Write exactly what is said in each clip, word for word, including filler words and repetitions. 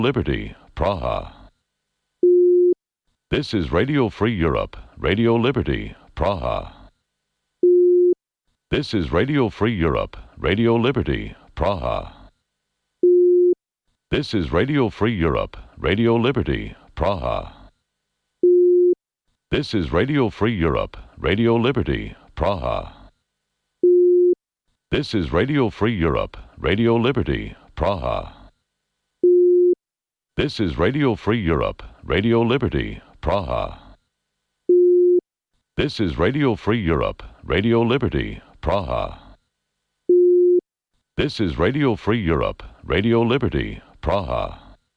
Liberty, Praha. This is Radio Free Europe, Radio Liberty, Praha. This is Radio Free Europe, Radio Liberty, Praha. This is Radio Free Europe, Radio Liberty, Praha. This is Radio Free Europe, Radio Liberty, Praha. This is Radio Free Europe, Radio Liberty, Praha. This is Radio Free Europe, Radio Liberty, Praha. This is Radio Free Europe, Radio Liberty, Praha. This is Radio Free Europe, Radio Liberty, Praha.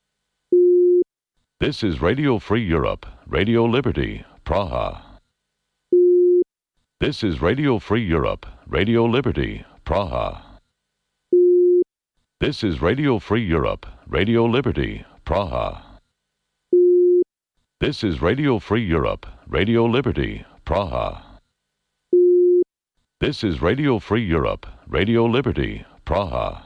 This is Radio Free Europe, Radio Liberty, Praha. This is Radio Free Europe, Radio Liberty, Praha. This is Radio Free Europe, Radio Liberty, Praha. This is Radio Free Europe, Radio Liberty, Praha. This is Radio Free Europe, Radio Liberty, Praha.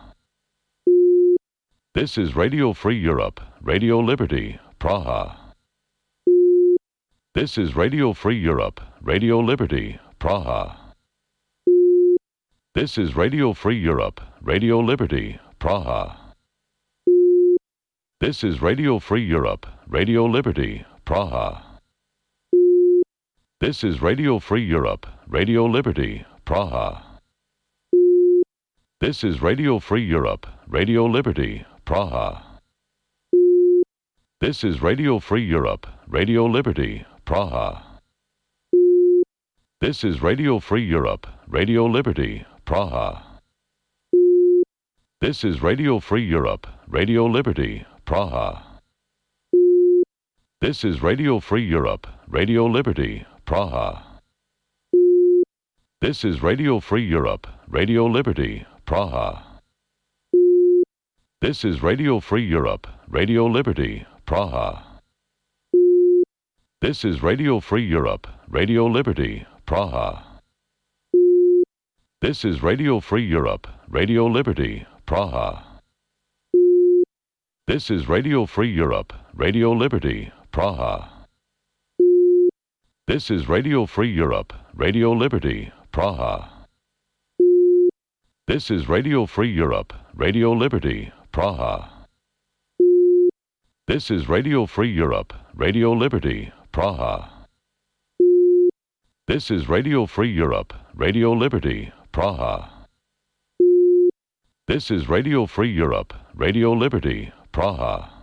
This is Radio Free Europe, Radio Liberty, Praha. This is Radio Free Europe, Radio Liberty, Praha. This is Radio Free Europe, Radio Liberty, Praha. This is Radio Free Europe, Radio Liberty, Praha. This is Radio Free Europe, Radio Liberty, Praha. This is Radio Free Europe, Radio Liberty, Praha. This is Radio Free Europe, Radio Liberty, Praha. This is Radio Free Europe, Radio Liberty, Praha. This is Radio Free Europe, Radio Liberty, Praha. This is Radio Free Europe, Radio Liberty, Praha. This is Radio Free Europe, Radio Liberty, Praha. This is Radio Free Europe, Radio Liberty, Praha. This is Radio Free Europe, Radio Liberty, Praha. This is Radio Free Europe, Radio Liberty, Praha. This is Radio Free Europe, Radio Liberty, Praha. This is Radio Free Europe, Radio Liberty, Praha. This is Radio Free Europe, Radio Liberty, Praha. This is Radio Free Europe, Radio Liberty, Praha. This is Radio Free Europe, Radio Liberty, Praha. This is Radio Free Europe, Radio Liberty, Praha.